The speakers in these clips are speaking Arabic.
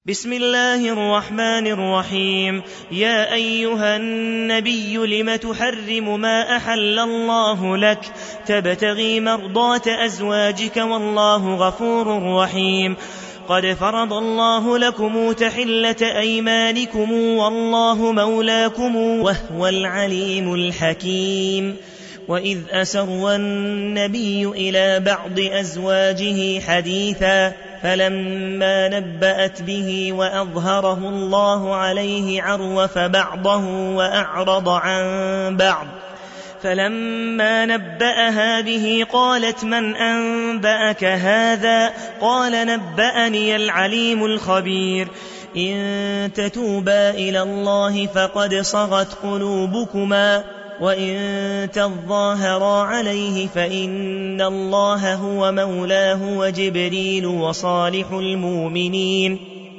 بسم الله الرحمن الرحيم. يا أيها النبي لم تحرم ما أحل الله لك تبتغي مرضات أزواجك والله غفور رحيم. قد فرض الله لكم تحلة أيمانكم والله مولاكم وهو العليم الحكيم. وإذ أسر النبي إلى بعض أزواجه حديثا فلما نبأت به وأظهره الله عليه عرف بعضه وأعرض عن بعض. فلما نبأها به قالت من أنبأك هذا؟ قال نبأني العليم الخبير. إن تتوبا إلى الله فقد صغت قلوبكما وإن تظاهرا عليه فإن الله هو مولاه وجبريل وصالح المؤمنين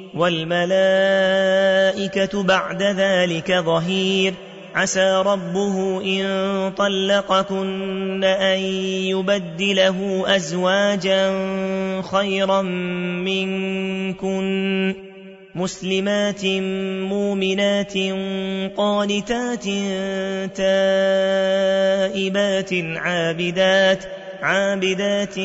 والملائكة بعد ذلك ظهير. عسى ربه إن طلقكن أن يبدله أزواجا خيرا منكن مسلمات مؤمنات قانتات تائبات عابدات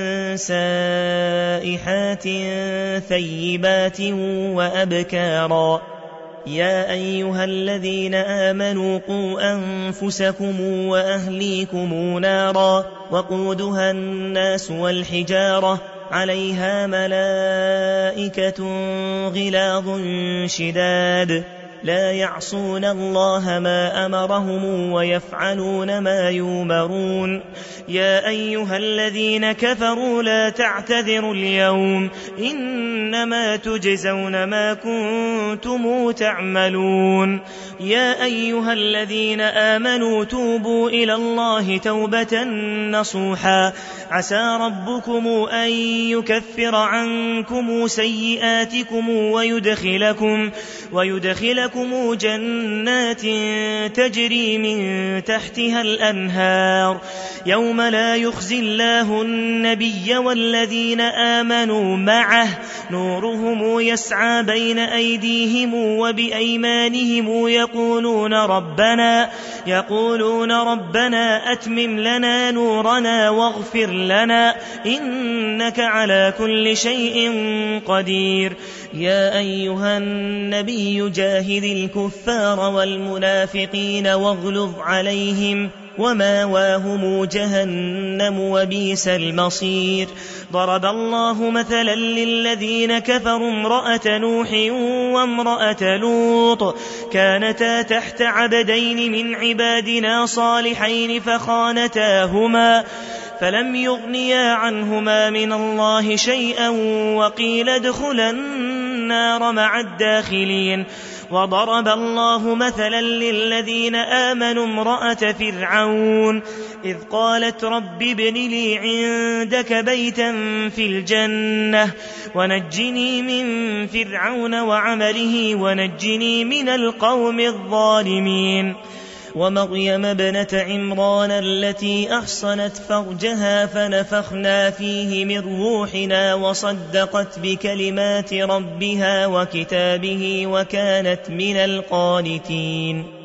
سائحات ثيبات وأبكارا. يا أيها الذين آمنوا قوا أنفسكم وأهليكم نارا وقودها الناس والحجارة عليها ملائكة غلاظ شداد لا يعصون الله ما أمرهم ويفعلون ما يؤمرون. يا أيها الذين كفروا لا تعتذروا اليوم إنما تجزون ما كنتم تعملون. يا أيها الذين آمنوا توبوا إلى الله توبة نصوحا عسى ربكم أن يكفر عنكم سيئاتكم ويدخلكم جنات تجري من تحتها الأنهار يوم لا يخزي الله النبي والذين آمنوا معه نورهم يسعى بين أيديهم وبأيمانهم يقولون ربنا أتمم لنا نورنا واغفر لنا إنك على كل شيء قدير. يا أيها النبي جاهد الكفار والمنافقين واغلظ عليهم وماواهم جهنم وبئس المصير. ضرب الله مثلا للذين كفروا امرأة نوح وامرأة لوط كانتا تحت عبدين من عبادنا صالحين فخانتاهما فلم يغنيا عنهما من الله شيئا وقيل ادخلا النار مع الداخلين. وضرب الله مثلا للذين آمنوا امرأة فرعون إذ قالت رب ابن لي عندك بيتا في الجنة ونجني من فرعون وعمله ونجني من القوم الظالمين. ومريم ابنة عمران التي أحصنت فرجها فنفخنا فيه من روحنا وصدقت بكلمات ربها وكتابه وكانت من القانتين.